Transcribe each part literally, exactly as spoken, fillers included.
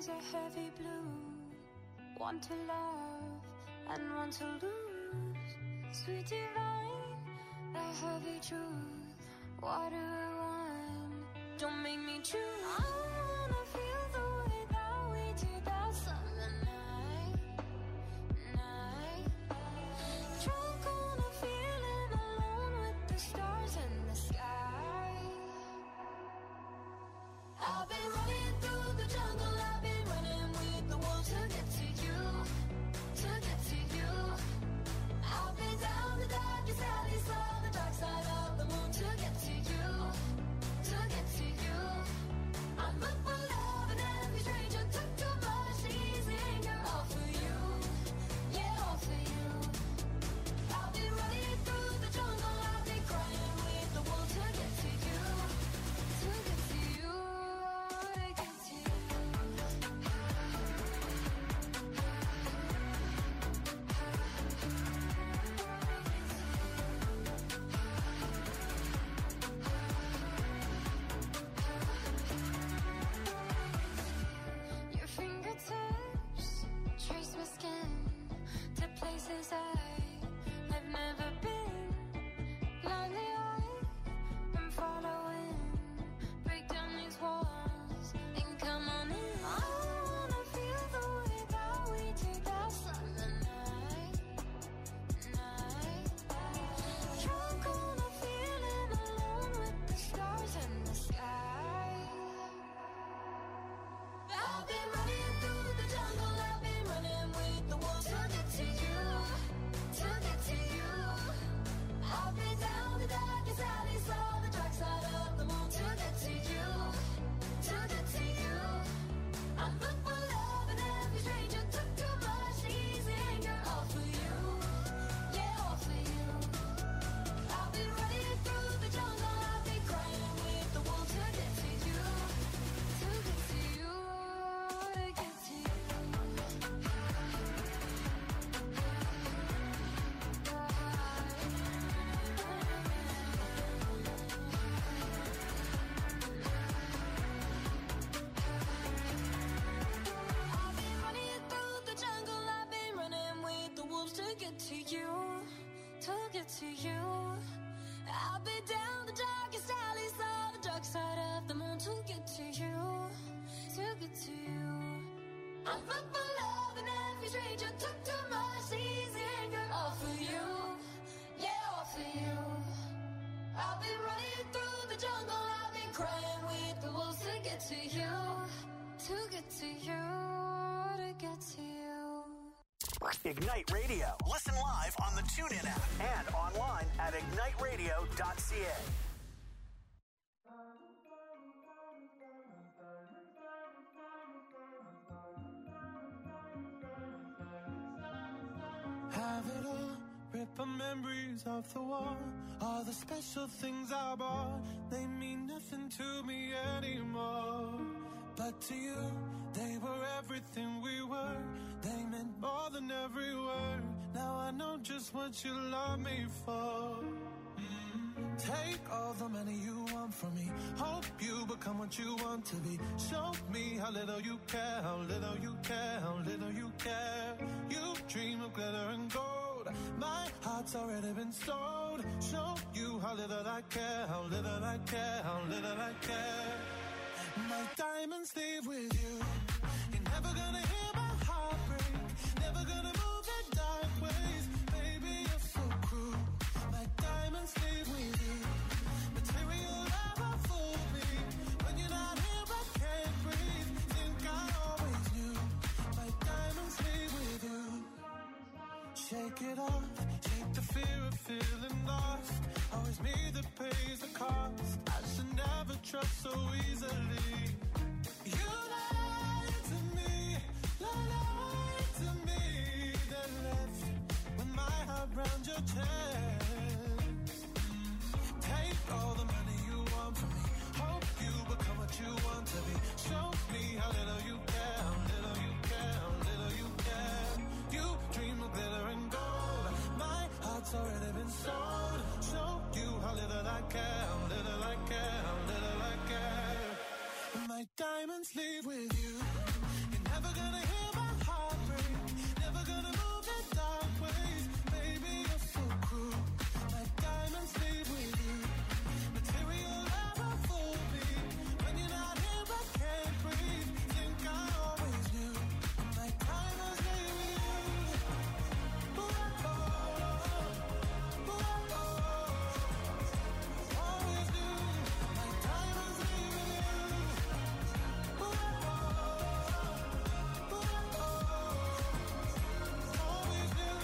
eyes are heavy blue. One to love and one to lose. Sweet divine, the heavy truth. What do I want? Don't make me choose. I wanna feel the way that we did that summer night, night. Drunk on a feeling, alone with the stars in the sky. I've been running through the jungle, I've been running with the wolves to get to you, to get to you. I've been down the darkest alley, saw the dark side of the moon to get to you, to get to you. I'm up for love and every stranger took too much easy anger, all for you, yeah, all for you. I've been running through the jungle, I've been crying with the wolves to get to you, to get to you, to get to you. Your fingertips trace my skin to places I've never been. Blindly I'm following. Break down these walls and come on in. I wanna feel the way that we did that summer night, night. Drunk on a feeling, alone with the stars in the sky. I've been running through the jungle, I've been running with the wolves to get to you, to get to you. I've been down the darkest alley, saw the dark side of the moon to get to you, to get to you. I'm up for love and every stranger took too much easy anger, all for you, yeah, all for you. I've been running through the jungle, I've been crying with the wolves to get to you, to get to you, to get to you. I've been running through the jungle, I've been running with the wolves to get to you, to get to you. I've been down the darkest alleys, saw the dark side of the moon to get to you, to get to you. I'm up for love and every stranger took too much easy anger, all for you, yeah, all for you. I've been running through the jungle, I've been crying with the wolves to get to you, to get to you, to get to you. Ignite Radio. Listen live on the TuneIn app and online at ignite radio dot c a. Have it all, rip the memories off the wall. All the special things I bought, they mean nothing to me anymore. But to you, they were everything we were. They meant more than every word. Now I know just what you love me for. Mm. Take all the money you want from me. Hope you become what you want to be. Show me how little you care, how little you care, how little you care. You dream of glitter and gold. My heart's already been sold. Show you how little I care, how little I care, how little I care. My diamonds leave with you. You're never gonna hear my heart break. Never gonna move in dark ways. Baby, you're so cruel. My diamonds leave with you. Material never fooled me. When you're not here, I can't breathe. Think I always knew. My diamonds leave with you. Shake it off. Shake the fear of feeling lost. Always me that pays the cost. I should never trust so easily. You lied to me, lied to me. Then left with my heart round your chest. Take all the money you want from me. Hope you become what you want to be. Show me how little you care, how little you care, how little you care. You dream of glitter and gold. My heart's already been sold. Show you how little I care, how little I care, how little I care. My diamonds leave with you. You're never gonna hear my heart break, never gonna move in dark ways. Baby, you're so cruel. My diamonds leave with you. Material never fool me. When you're not here, I can't breathe. Think I always knew. My diamonds leave with you. Ooh, oh, oh, ooh, oh, oh. Always knew. My diamonds leave with you. Ooh, oh, oh, ooh, oh, oh. Always knew.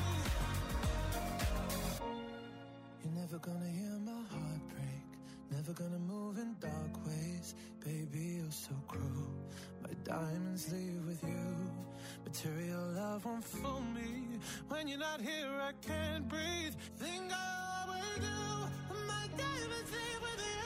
You're never gonna hear my heart break, never gonna move in dark ways. Baby, you're so cruel. My diamonds leave with you. Material love won't fool me. When you're not here, I can't breathe. Think I always do. My diamonds leave with you.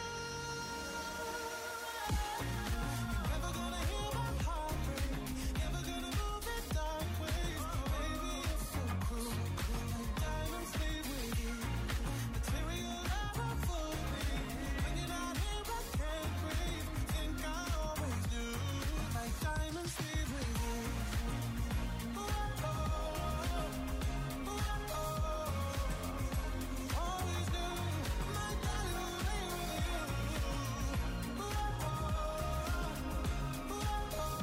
You're never gonna hear my heart break, never gonna move in dark ways. Baby, you're so cruel. My diamonds leave with you. Material never fool me. When you're not here, I can't breathe. Think I always knew. My diamonds leave with you. Ooh, oh, oh, ooh, oh, oh. Always knew. My diamonds leave with you. Ooh, oh, oh, ooh, oh,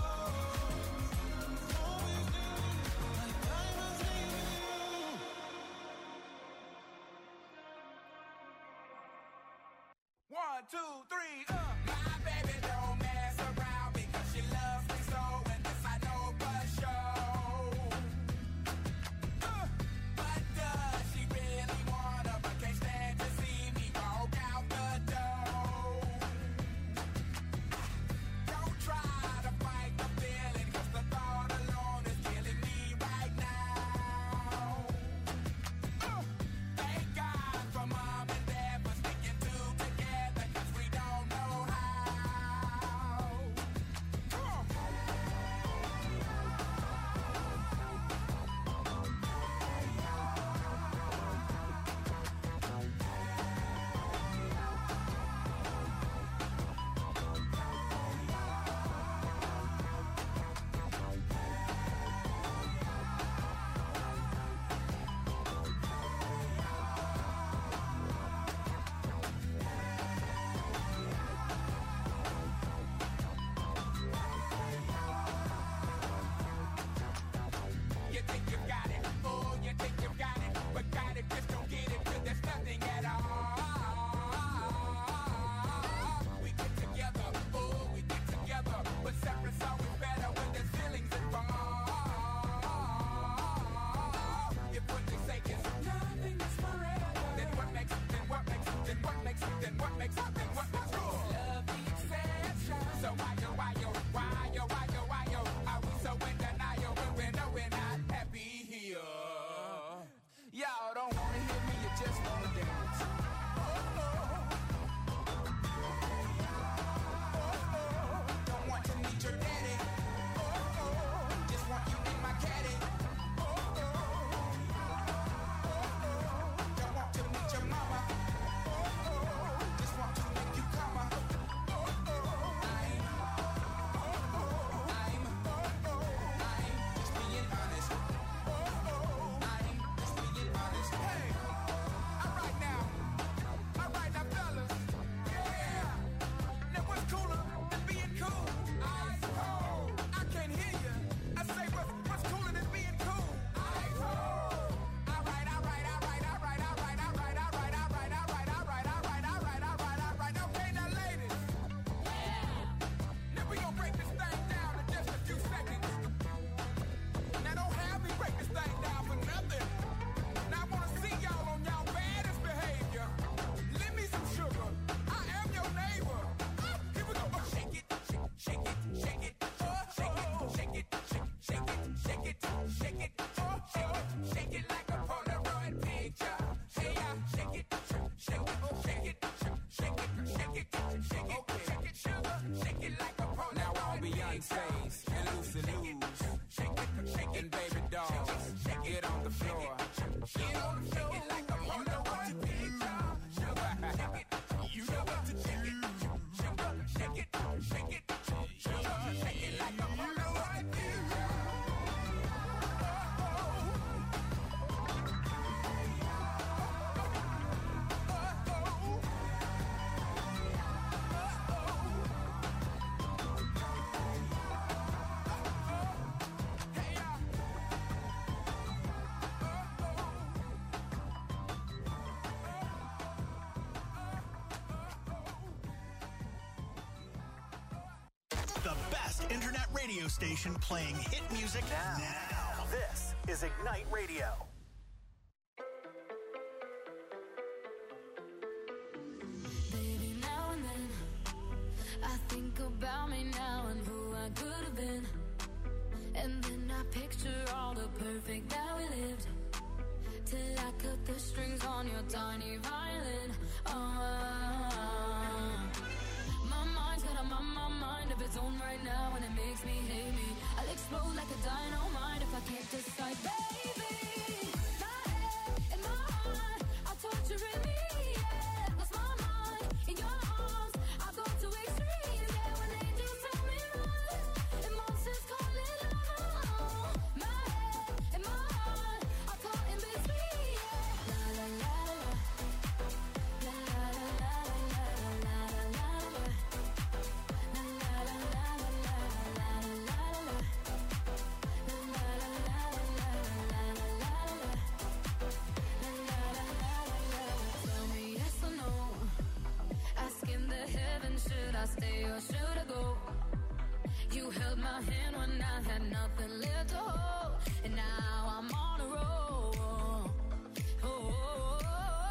oh. Always knew. My diamonds leave with you. One, two, three, uh. My baby don't mess around because she loves me so, and this I know for sure. Uh, but does she really wanna, but can't stand to see me walk out the door? Don't try to fight the feeling, cause the thought alone is killing me right now. Uh, thank God for mom and dad for sticking two together, cause we don't know internet radio station playing hit music now. now. This is Ignite Radio. Baby, now and then I think about me now and who I could have been. And then I picture all the perfect that we lived, till I cut the strings on your tiny violin. Oh, my mind's got a my, my mind of its own right now, and it makes me hate me. I'll explode like a dynamite if I can't decide, baby. My head and my heart are torturing me. Yeah, lost my mind in your arms. I go to extremes. Yeah, when angels tell me run, and monsters call it love. My head and my heart are caught in between. Yeah, la la la la, la la la la la la la la, la la la la la la la la. Tell me yes or no. Asking the heavens, should I stay or should I go? You held my hand when I had nothing left to hold, and now I'm on a roll. Oh, oh, oh,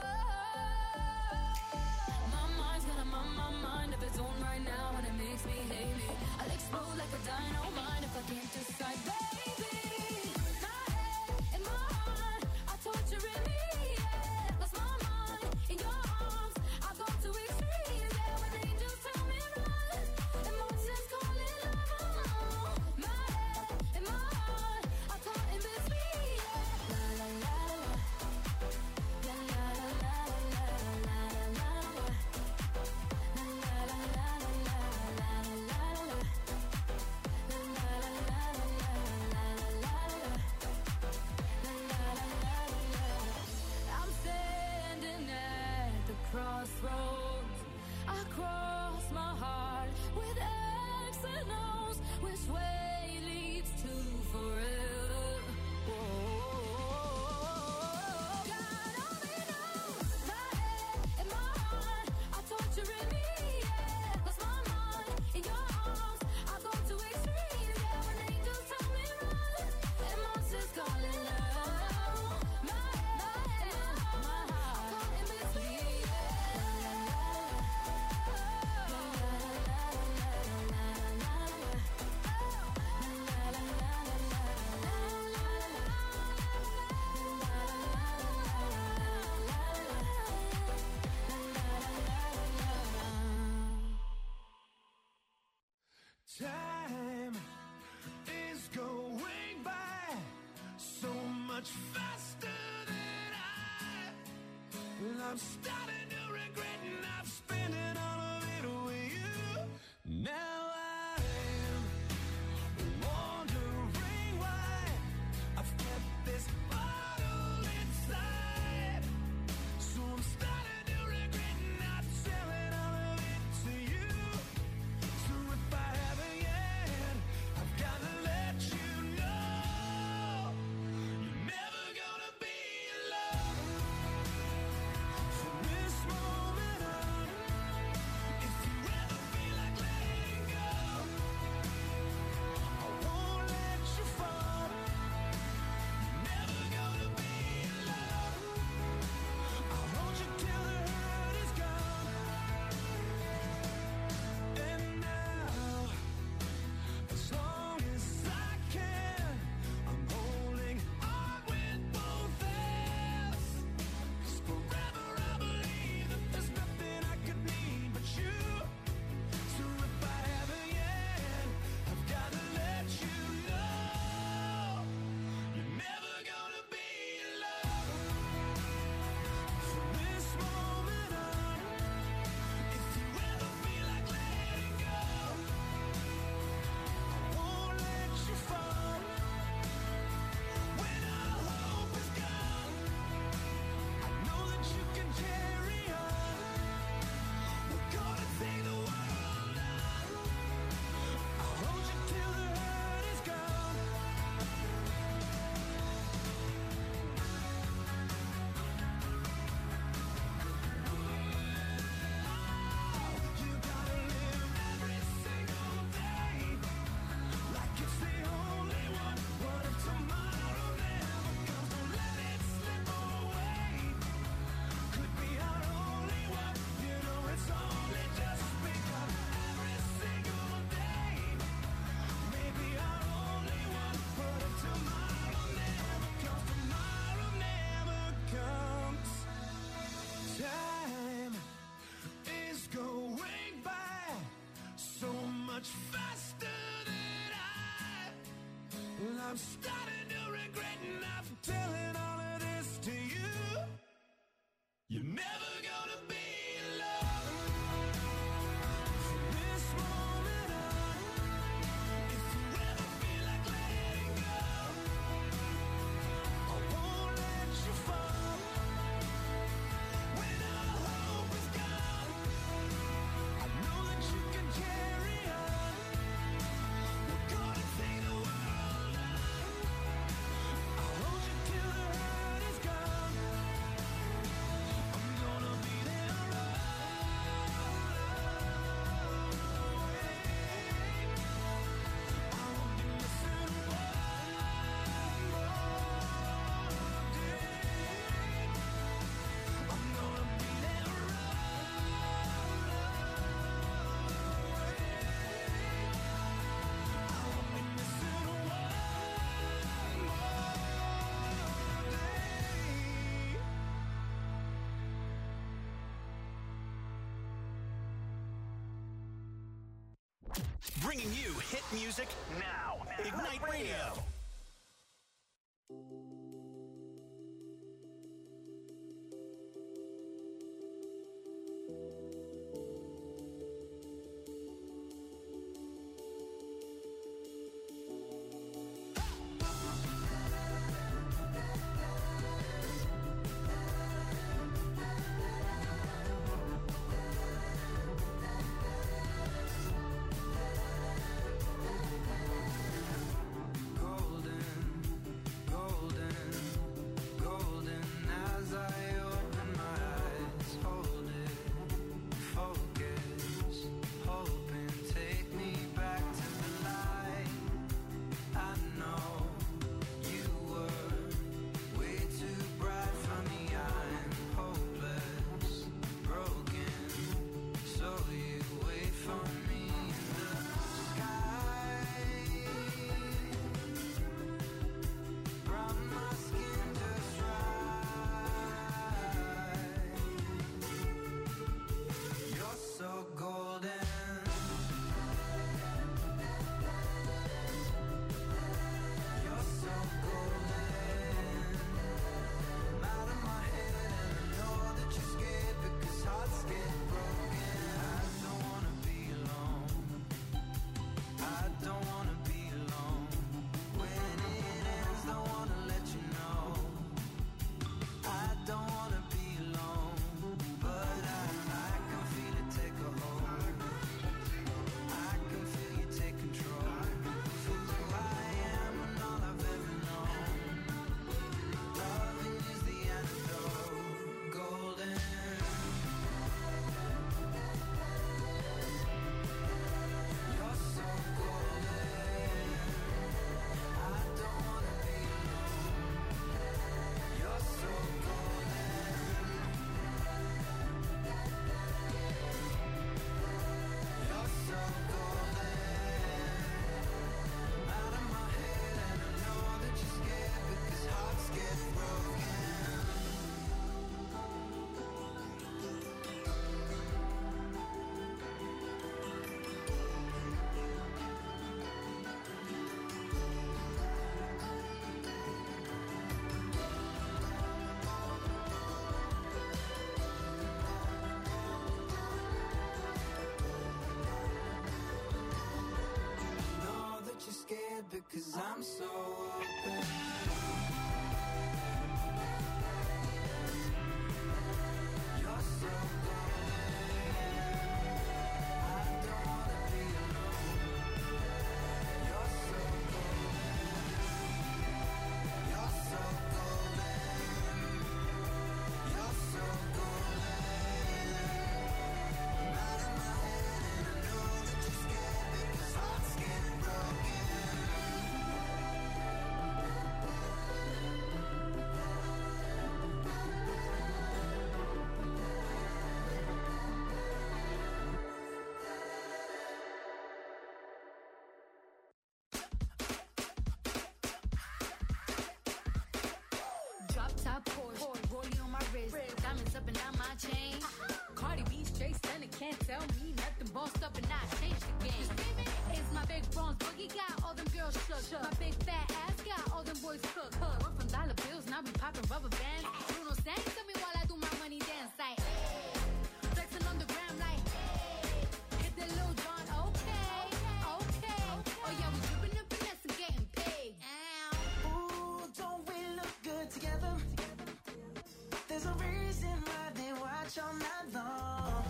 oh. My mind's got a my, my mind of its own right now, and it makes me hate me. I'll explode like a dynamite if I can't decide, baby. My head and my heart are torturing me. Yeah, lost my mind in your arms. I go to extremes. Yeah, when angels tell me run, and monsters call it love. My head and my heart are caught in between. Yeah, la la la la, la la la la la la la la, la la la la la la la la. I'm standing at the crossroads. I cross my heart with X and O's. Which way leads to forever? Whoa. God only knows. My head and my heart are torturing me. Yeah, lost my mind in your arms. I go to extremes. Yeah, when angels tell me run, and monsters call it love. My head and my heart are caught in between. Time is going by so much faster than I. Well, I'm starting to regret, and I've spent it all of it with you. Now I am wondering why I've kept this bottle inside. So I'm starting to regret not telling all of it to you. So if I haven't yet, I've gotta let you know you're never gonna be alone. So this I'm starting to regret not telling all of this to you. You're never gonna be alone from this moment on. If you ever feel like letting go, I won't let you fall. When all hope is gone, I know that you can carry on. We're gonna take the world on. I'll hold you till the hurt is gone. I'm gonna be there I won't be missing one more day. I'm gonna be there I won't be missing one more day. Bringing you hit music now. Ignite Radio. Golden, golden, golden as I open my eyes. Hold it, focus, hoping, take me back to the light. I know you were way too bright for me. I'm hopeless, broken, so you wait for me in the sky. Brown my skin just right. You're so golden. You're so golden. I'm out of my head and I know that you're scared because hearts get broken. I don't wanna be alone. I don't wanna be alone. When it ends, don't wanna let you know. I don't wanna be alone, but I, I can feel it take a hold. I can feel you take control. Feel who I am and all I've ever known. Loving is the antidote. Golden. You're so golden. I don't wanna be alone. You're so golden. You're so golden. I'm out of my head and I know that you're scared because hearts get broken. Know that you're scared because I'm so open. You're so golden. I don't wanna be alone. You're so golden. You're so golden. You're so golden. I'm out of my head and I know that you're scared because hearts get broken. Drop top Porsche, rollie on my wrist, diamonds up and down my chain. Cardi B straight stunning, can't tell me nothing. Bossed up and I changed the game. It's my big bronze boogie, got all them girls shook. My big fat ass got all them boys cooked. We're from dollar bills, now we popping rubber bands. Bruno sang to me while I do my money dance. Like, hey, flexing on the gram like, hey, hit the Lil Jon, okay, okay. Oh yeah, we dripping and finesse and getting paid. Ooh, don't we look good together? There's a reason why they watch all night long.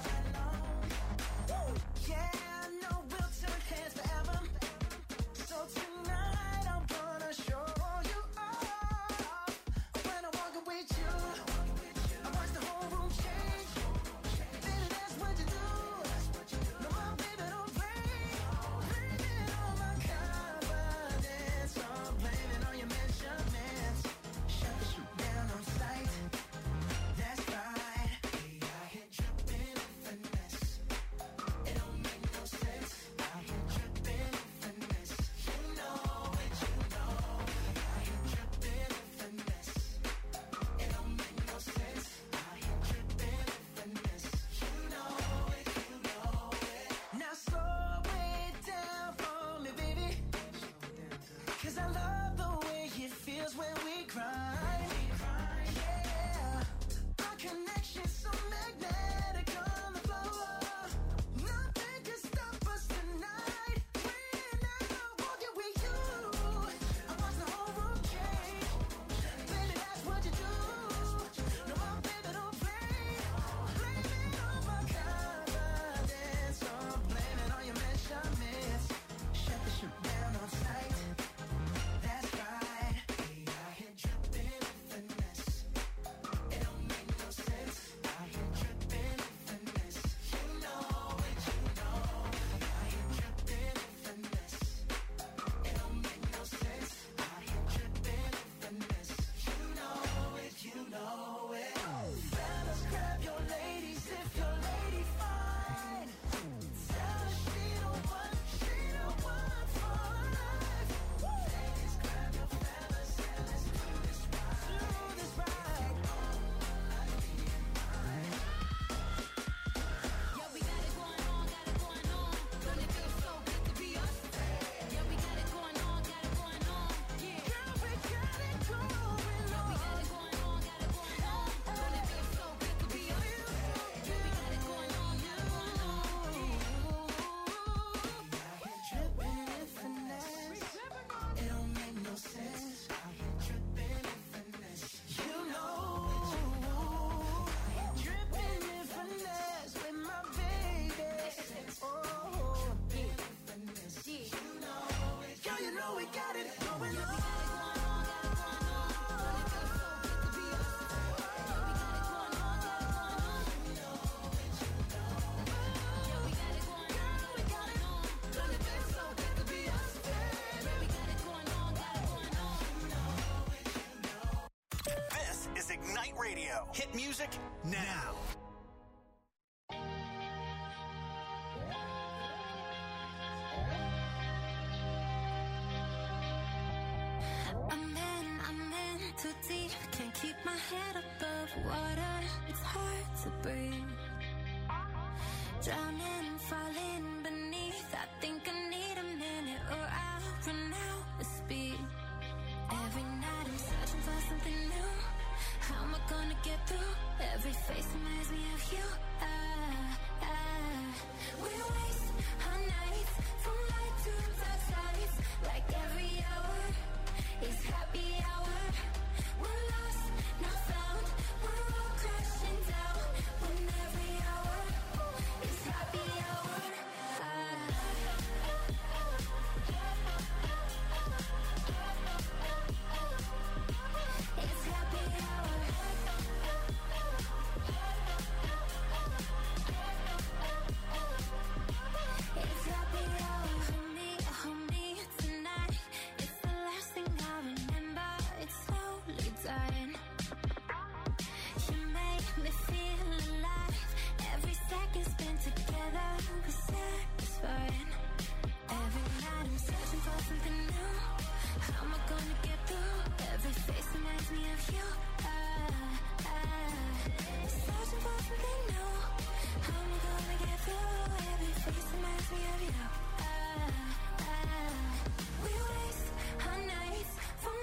Yeah, I know we'll turn heads forever. So tonight I'm gonna show you off. When I walk with you, I watch the whole room change. Baby, that's what you do. No, my baby, don't play. Blaming on my confidence, I'm blaming on your measurements. Shut the shoot down on sight. That's right. Hey, I hit dripping in finesse. It don't make no sense. I hit dripping in finesse. You know it, you know it. I hit dripping in finesse. It don't make no sense. I hit dripping in finesse. You know it, you know it. Now slow it down for me, baby. 'Cause I love the way it feels when we grind. Yeah, our connection's so magnetic on the floor. Nothing can stop us tonight. When I'm walking with you, I watch the whole room change. Baby, that's what you do. No, my baby, don't play. Blaming on my confidence, I'm blaming on your measurements. Shut the shoot down on sight. That's right. Hey, I hit dripping in finesse. It don't make no sense. I hit dripping in finesse. You know it, you know it. I hit dripping in finesse. It don't make no sense. I hit dripping in finesse. You know it, you know it. Fellas, grab your ladies if your lady fine. Tell her she the one, she the one for life. Ladies, grab your fellas and let's do this right. Do this right. Yeah, we got it going on, got it going on. Don't it feel so good to be us? Yeah, we got it going on, got it going on. Yeah, Girl, we got it going yeah, we got on. it going on, got it going on. Don't it feel so good to be us? Yeah, we got it going on, got it going on. I hit dripping in finesse. It don't make no sense. I hit dripping in finesse. You know I hit dripping in finesse with my baby. Oh, finesse. You know it. Girl, you know we got it going on. This is Ignite Radio. Hit music now. I'm in, I'm in too deep. Can't keep my head above water. It's hard to breathe. Drowning, falling beneath. I think I need a minute or I'll run out of speed. Every night I'm searching for something new. How am I gonna get through? Every face reminds me of you. Ah, ah. We waste our nights from light to dark sides. Like every hour is happy hour. We're lost, not found. We're all crashing down. When every hour is happy hour. It's happy hour. It's happy hour. Hold me, hold me tonight. It's the last thing I remember. It's slowly dying. You make me feel alive. Every second spent together was satisfying. Every night I'm searching for something new. How am I gonna get through? Every face reminds me of you. Ah, ah. Searching for something new. How am I gonna get through? Every face reminds me of you. Ah, ah. We waste our nights from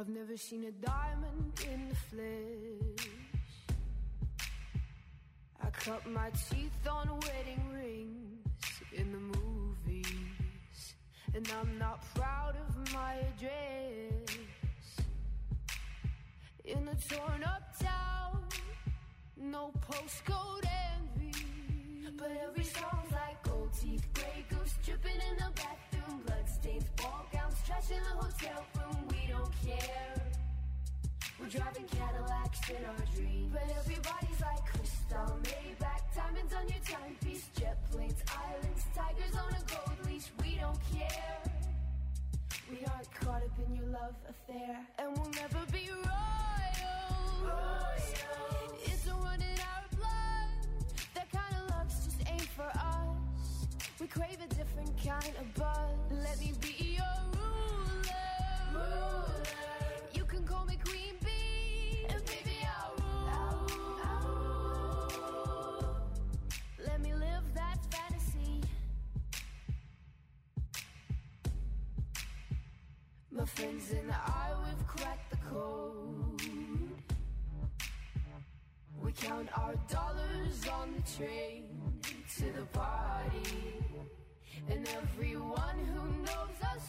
I've never seen a diamond in the flesh. I cut my teeth on wedding rings in the movies, and I'm not proud of my address. In a torn up town, no postcode envy, but every song's like gold teeth, grey goose dripping in the bathroom, bloodstains, ball gowns, trash in the hotel room. We don't care. We're driving Cadillacs in our dreams, but everybody's like crystal, Maybach, diamonds on your timepiece, jet planes, islands, tigers on a gold leash. We don't care. We aren't caught up in your love affair, and we'll never be royals. Royals. It's a run in our blood. That kind of luck's just ain't for us. We crave a different kind of buzz. Let me be your ruler. Ruler. You can call me Queen Bee, and baby I'll rule. I'll rule. Let me live that fantasy. My friends and I, we've cracked the code. We count our dollars on the train to the party, and everyone who knows us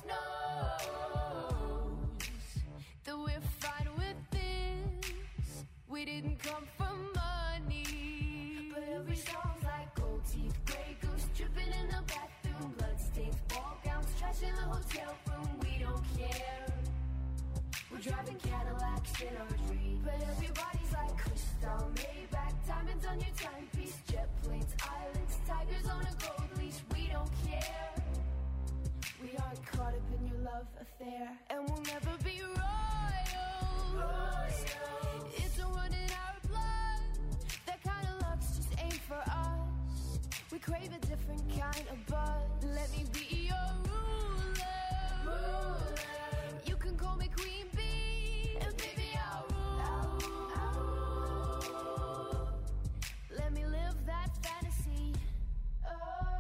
knows that we're fine with this. We didn't come for money, but every song's like gold teeth, grey goose dripping in the bathroom, bloodstains, ball gowns, trash in the hotel room. We don't care. We're driving Cadillacs in our dreams, but everybody's like crystal, Maybach, diamonds on your timepiece, jet planes, islands, tigers on a gold leash. We don't care. We aren't caught up in your love affair, and we'll never be royals. Royals. It's a run in our blood. That kind of luck's just ain't for us. We crave a different kind of buzz. Let me be your ruler. Ruler. You can call me Queen Bee, and baby I'll rule. I'll rule. Let me live that fantasy. Oh,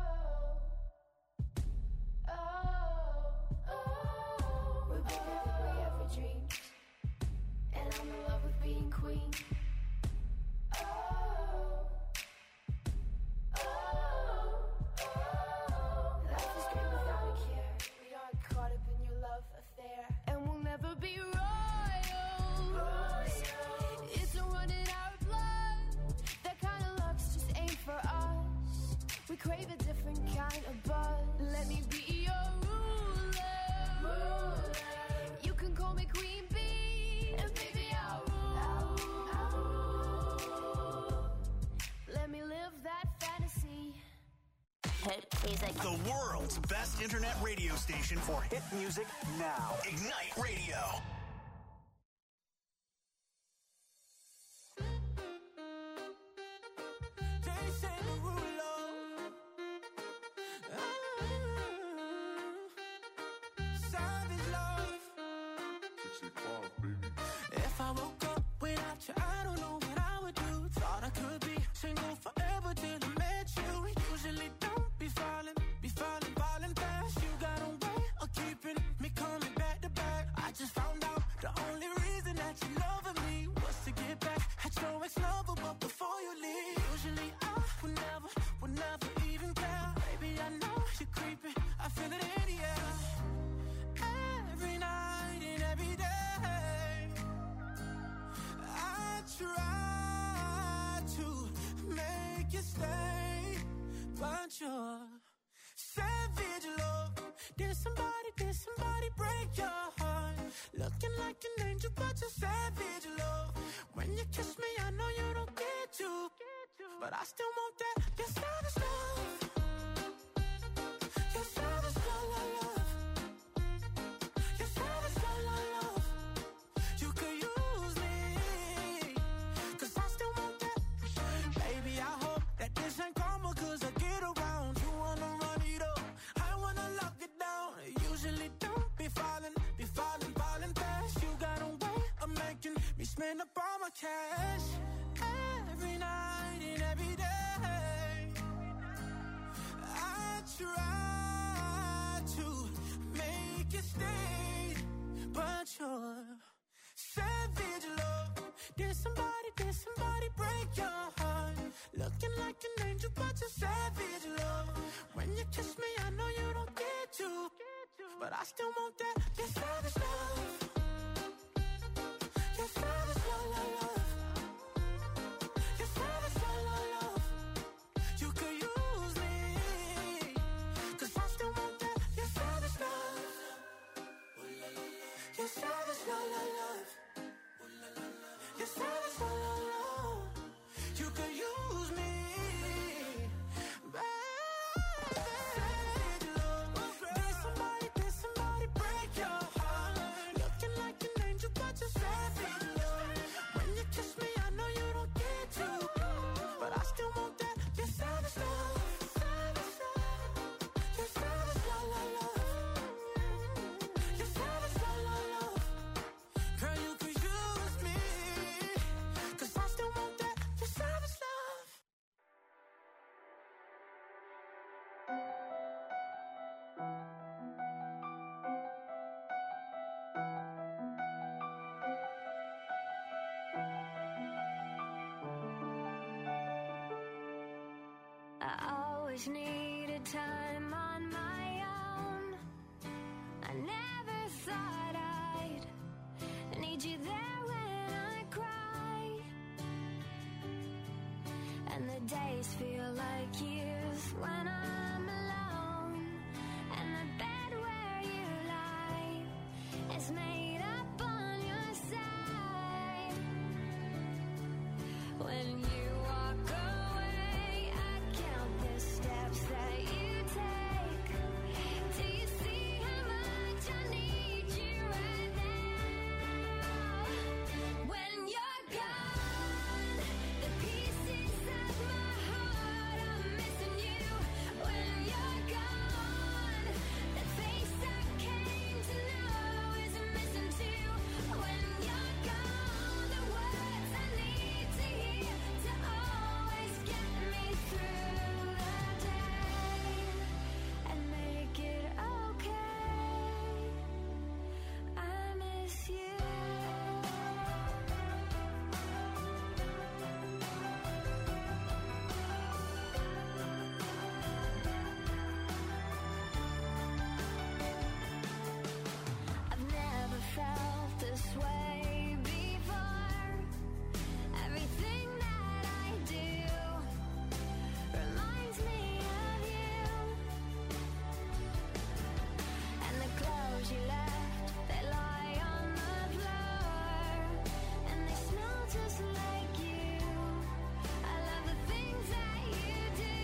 oh, oh. We're bigger than we ever dreamed, and I'm in love with being queen. Oh, oh, oh. Life is great without a care. We aren't caught up in your love affair, and we'll never be royals. Royals. It's a run in our blood. That kind of luck's just ain't for us. We crave a different kind of buzz. Let me be your ruler. Ruler. You can call me Queen Bee, and baby I'll rule. I'll rule. Let me live that fantasy. Hit music. The world's best internet radio station for hit music now. Ignite Radio. Jason Derulo. Ah, Savage love. If I woke up without you, I don't know what I would do. Thought I could be single forever till I met you. Usually don't be falling, be falling, falling fast. You got a way of keeping me coming back to back. I just found out the only reason that you loving me was to get back at your ex-lover, but before you leave, usually I would never, would never even care. Baby, I know you're creeping, I feel it in the air. Every night and every day, I try to make you stay, but you're savage love. Did somebody, did somebody break your heart? Looking like an angel, but you're savage love. When you kiss me, I know you don't get to, but I still want that. You're savage love. You're savage love, love, love. You're savage love, love, love. You could use me, 'cause I still want that. Baby, I hope that this ain't karma, 'cause I get around. You wanna run it up, I wanna lock it down. Usually don't be falling, be falling, falling fast. You got a way of making me spend up all my cash. Every night and every day, I try to make you stay, but you're savage love. Did somebody, did somebody break your heart? Looking like an angel, but you're savage love. When you kiss me, I know you don't get to, but I still want that. You're savage love. You're savage love, love, love. You're savage love, love, love. You could use me, 'cause I still want that. You're savage love. You're savage love, love, love. You're savage love, love, love. You could use me, baby. Savage love. Did somebody, did somebody break your heart? Looking like an angel, but you're savage love. When you kiss me, I know you don't get to, but I still want that. You're savage love. You're savage love, love, love. You're savage love, love, love. Girl, you could use me, 'cause I still want that. You're savage love. I always needed time on my own. I never thought I'd need you there when I cry. And the days feel like years when I'm alone. And the bed where you lie is made up on your side. When you walk away, I count the steps that you take. Do you see how much I need you right now? When you're gone, the pieces of my heart are missing you. When you're gone, the face I came to know is missing too. When you're gone, the words I need to hear to always get me through the day and make it okay. I miss you. I've never felt this way before. Everything that I do reminds me of you. And the clothes you left, they lie on the floor, and they smell just like you. I love the things that you do.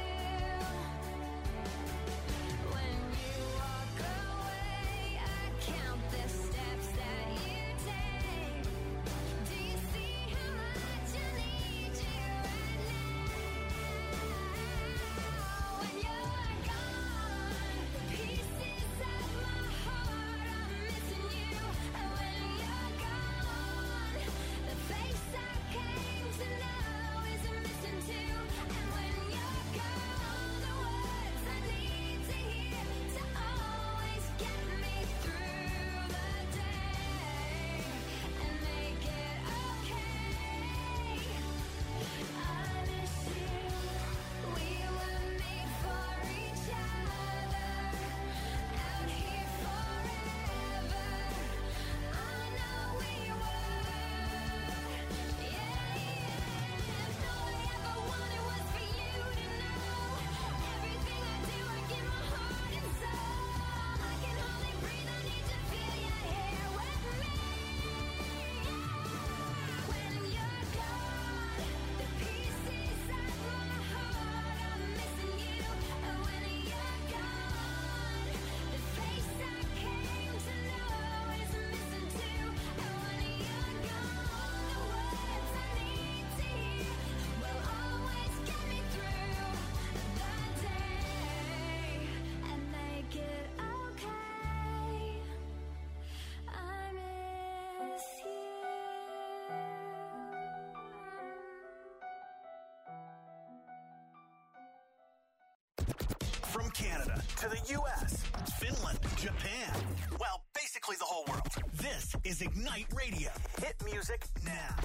When you walk away, I count the steps that you take. Do you see how much I need you right now? When you're gone, the pieces of my heart are missing you. And when you're gone, the face I came to know is missing too. And when you're gone, the words I need to hear to always get me through the day and make it okay. I miss you. We were made for each other, out here forever. I know we were. Yeah, yeah. If all I ever wanted was for you to know, everything I do, I give my heart and soul. I can hardly breathe, I need to feel you here with me. When you're gone, the pieces of my heart are missing you. And when you're gone, the face I came to know is missing too. And when you're gone, the words I need to hear will always get me through the day and make it okay. I miss you. From Canada to the U S, Finland, Japan. Well, basically practically the whole world. This is Ignite Radio. Hit music now.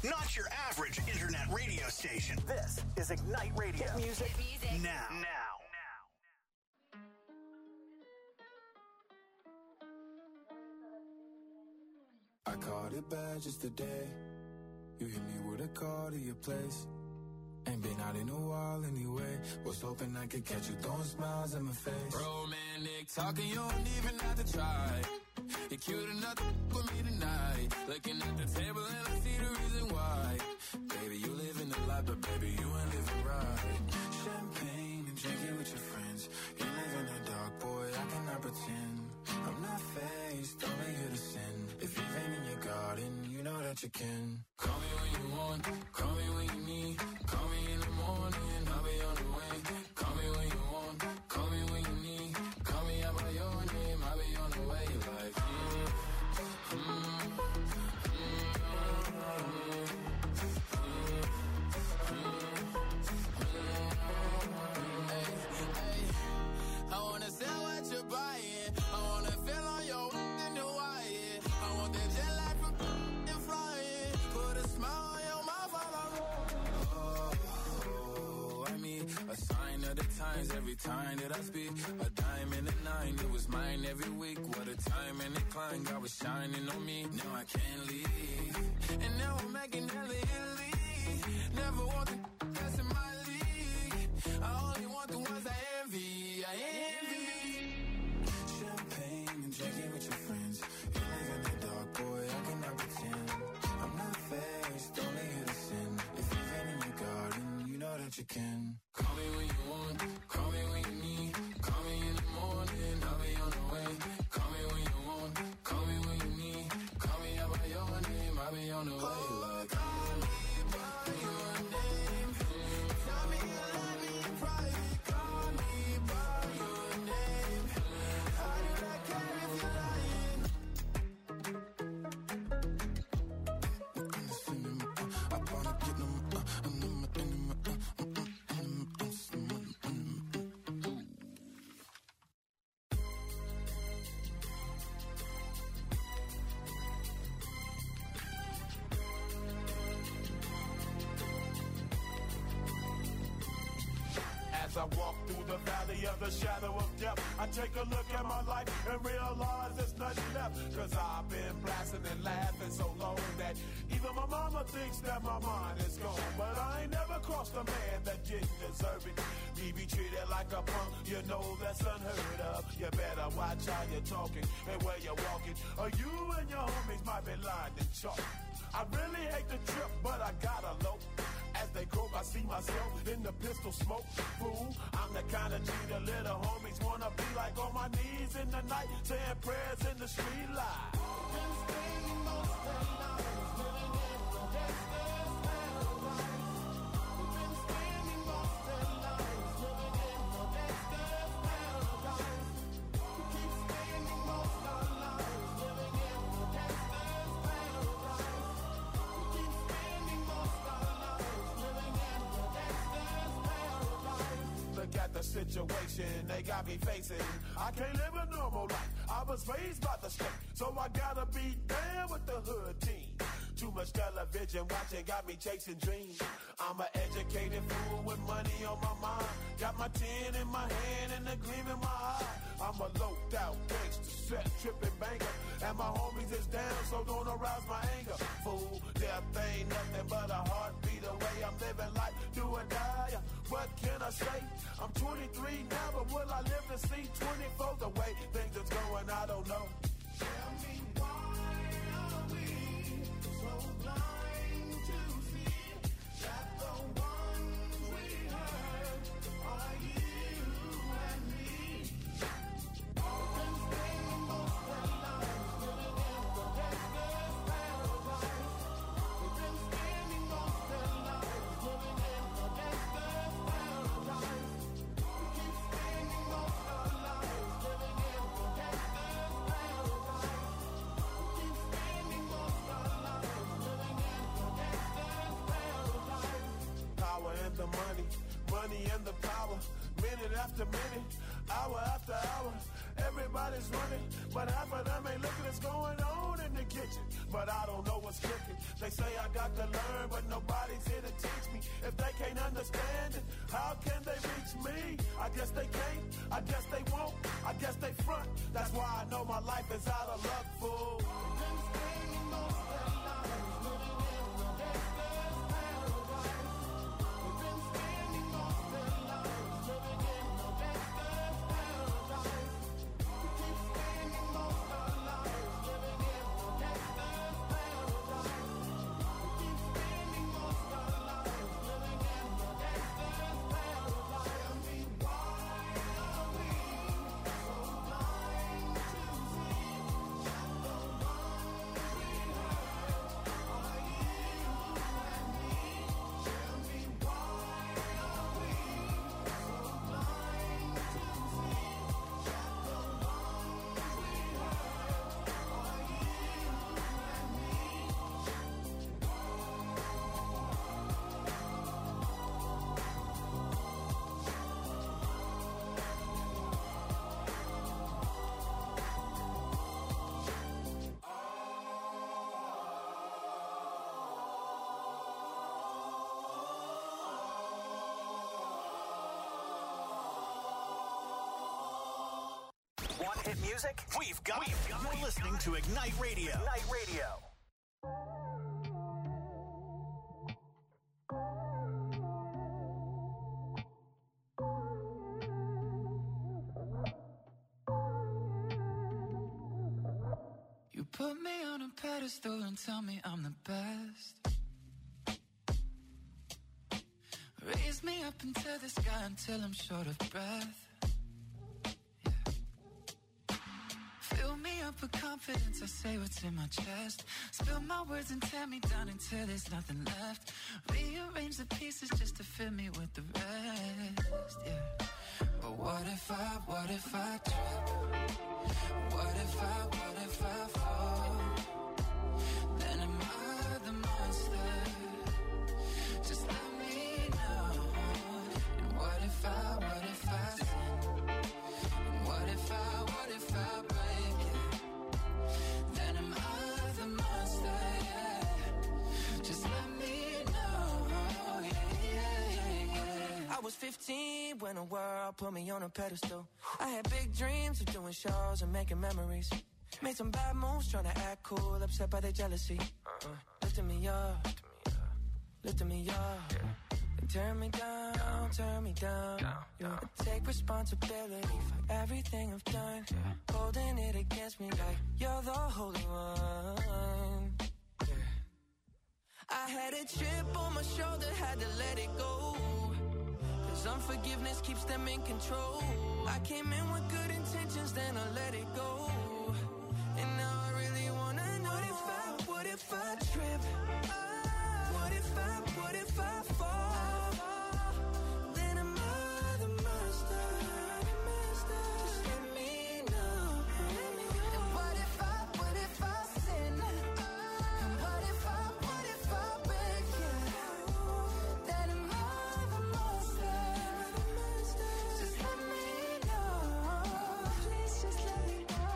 Not your average internet radio station. This is Ignite Radio. Hit music, music. now. Now. I caught it bad just today. You hit me with a call to your place. Ain't been out in a while anyway. Was hoping I could catch you throwing smiles in my face. Romantic talking, you don't even have to try. You're cute enough to with me tonight. Looking at the table and I see the reason why. Baby, you live in the life, but baby, you ain't living right. Champagne and drinking with your friends. You live in the dark, boy, I cannot pretend. I'm not faced, only here to sin. If you've been in your garden, you know that you can. Call me when you want, call me when you need. Call me in the morning, I'll be on the way. Call me when you want, call me when you need. Call me out by your name, I'll be on the way. Like, mm, mm, mm, I wanna sell what you're buying. I wanna feel on your in the wire. I want that jet lag from and flying. Put a smile on your mouth while I roll. Oh, I mean, a sign of the times every time that I speak. A dime and a nine, it was mine every week. What a time and a climb, God was shining on me. Now I can't leave. And now I'm making hella Italy. Never want the that's in my league. I only want the ones I envy. I envy. Champagne and drinking with your friends. You live in the dark, boy, I cannot pretend. I'm not faced, only here to sin. If you've been in your garden, you know that you can. Call me when you want, call me when you need. Call me in the morning, I'll be on the way. Call me when you want, call me when you need. Call me out by your name, I'll be on the way. Like, call me by your name. Tell me you love me in private. Call me by your name. I do not care if you're lying. I wanna get them, uh, and them, and them, uh, mm, mm, mm, mm, mm, mm. As I walk through the valley of the shadow of death, I take a look at my life and realize there's nothing left. Cause I've been blasting and laughing so long that even my mama thinks that my mind is gone. But I ain't never crossed a man that didn't deserve it. Me be treated like a punk, you know that's unheard of. You better watch how you're talking and where you're walking, or you and your homies might be lying in chalk. I really hate the trip, but I gotta low. As they croak, I see myself in the pistol smoke. Fool, I'm the kind of G the little homies wanna be like, on my knees in the night, saying prayers in the street light. Been spending most of their lives living in the gangster's paradise. We've been spending most of their lives living in the gangster's paradise. We keep spending most of our lives living in the gangster's paradise. We keep spending most of our lives living in the gangster's paradise. Look at the situation they got me facing. I can't live a normal life. I was raised by the state, so I gotta be down with the hood team. Too much television watching got me chasing dreams. I'm an educated fool with money on my mind. Got my tin in my hand and a gleam in my eye. I'm a loped out gangster, set tripping banker, and my homies is down, so don't arouse my anger. Fool, death ain't nothing but a heartbeat away. I'm living life, do or die. What can I say? I'm twenty-three now, but will I live to see twenty-four? The way things is going, I don't know. Tell me why are we so blind to see that the ones we hurt are you and me? We've been spending most of our lives living in the gangster's paradise. We've been spending most of our lives living in the gangster's paradise. We keep spending most of our lives living in the gangster's paradise. We keep spending most of our lives living in the gangster's paradise. Power and the money, money and the power. Minute after minute, hour after hour. Everybody's running, but half of them ain't looking what's going on in the kitchen. But I don't know what's cooking. They say I got to learn, but nobody's here to teach me. If they can't understand it, how can they reach me? I guess they can't, I guess they won't, I guess they front. That's why I know my life is out of luck, fool. Hit music? We've got, We've got You're listening to Ignite Radio. Ignite Radio. You put me on a pedestal and tell me I'm the best. Raise me up into the sky until I'm short of breath. Up with confidence, I say what's in my chest. Spill my words and tear me down until there's nothing left. Rearrange the pieces just to fill me with the rest, yeah. But what if I, what if I trip? What if I, what if I fall? Then am I the monster? Just let me know. And what if I, what if I sin? And what if I, what if I break? I was fifteen when the world put me on a pedestal. I had big dreams of doing shows and making memories. Made some bad moves trying to act cool, upset by their jealousy. Uh, lifting me up, lifting me up. They turn me down, turn me down. Yeah. I take responsibility for everything I've done. Holding it against me like you're the holy one. Yeah. I had a chip on my shoulder, had to let it go. Cause unforgiveness keeps them in control. I came in with good intentions, then I let it go. And now I really wanna know, what if I, what if I trip? What if I, what if I fall? Then am I the master? Just let me know. And what if I, what if I sin? And what if I, what if I break it? Then am I the master? Just let me know. Please just let me know.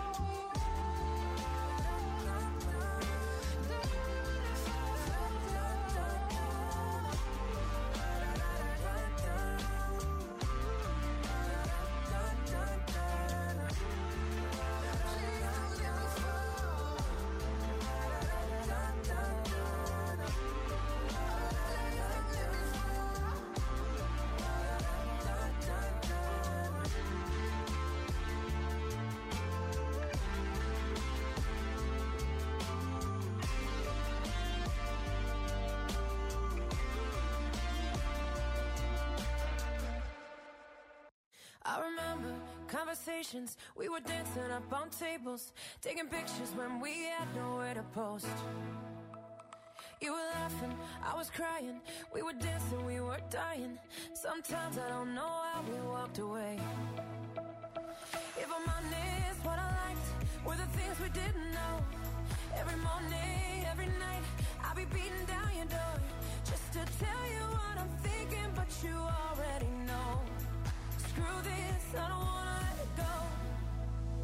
I remember conversations, we were dancing up on tables, taking pictures when we had nowhere to post. You were laughing, I was crying, we were dancing, we were dying. Sometimes I don't know how we walked away. If I'm honest, what I liked were the things we didn't know. Every morning, every night, I'll be beating down your door just to tell you what I'm thinking, but you already know. Screw this, I don't wanna let it go.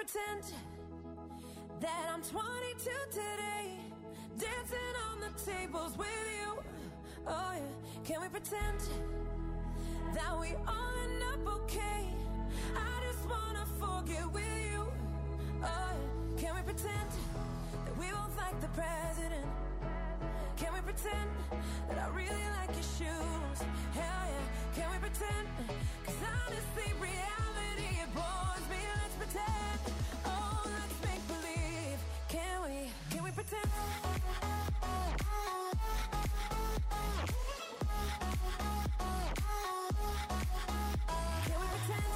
pretend that I'm twenty-two today, dancing on the tables with you? Oh yeah, can we pretend that we all end up okay? I just wanna forget with you. Oh yeah, can we pretend that we both like the president? Can we pretend that I really like your shoes? Hell yeah, can we pretend? Cause honestly, reality, it bores me. Let's pretend. Oh, let's make believe. Can we, can we pretend? Can we pretend?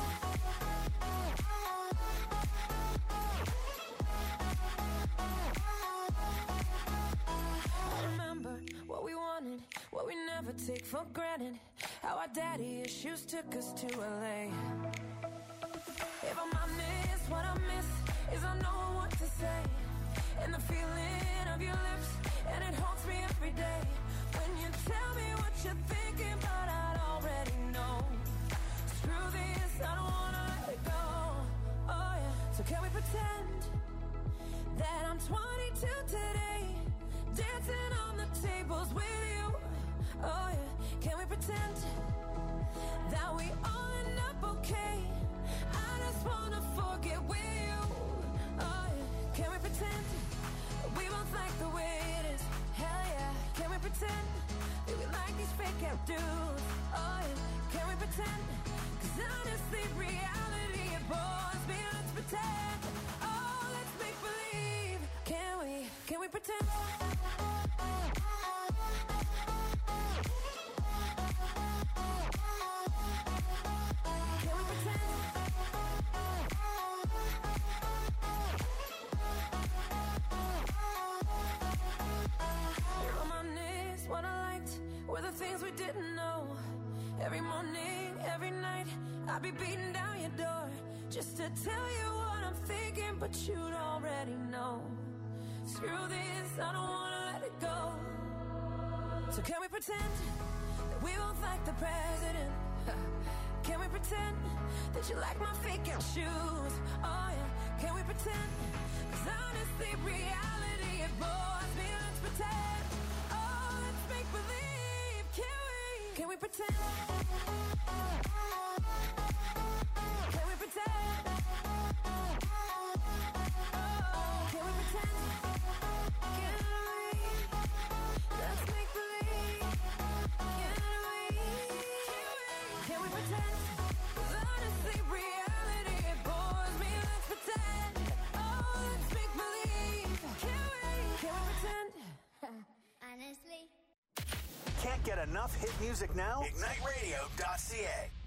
I remember what we wanted, what we never take for granted. How our daddy issues took us to L A. If I'm honest, what I miss is I know what to say, and the feeling of your lips, and it haunts me every day. When you tell me what you're thinking, but I'd already know. Screw this, I don't wanna let it go. Oh yeah, so can we pretend that I'm twenty-two today, dancing on the tables with you? Oh yeah, can we pretend that we all end up okay? I just wanna forget with you. Oh yeah, can we pretend that we both like the way it is? Hell yeah, can we pretend that we like these fake out dudes? Oh yeah, can we pretend? Cause honestly, reality, it bores me. Let's pretend. Oh, let's make believe. Can we, can we pretend? Can we pretend? If I'm honest, what I liked were the things we didn't know. Every morning, every night, I'd be beating down your door just to tell you what I'm thinking, but you'd already know. Screw this, I don't wanna let it go. So can we pretend that we both like the president? Can we pretend that you like my fake out shoes? Oh yeah, can we pretend? Cause honestly, reality, it bores me. Let's pretend. Oh, let's make believe. Can we? Can we pretend? Can we pretend? Oh, can we pretend? Can we? Let's make believe. Can we? Can we pretend? 'Cause honestly, reality, it bores me. Let's pretend. Oh, let's make believe. Can we? Can we pretend? Honestly. Can't get enough hit music now? ignite radio dot c a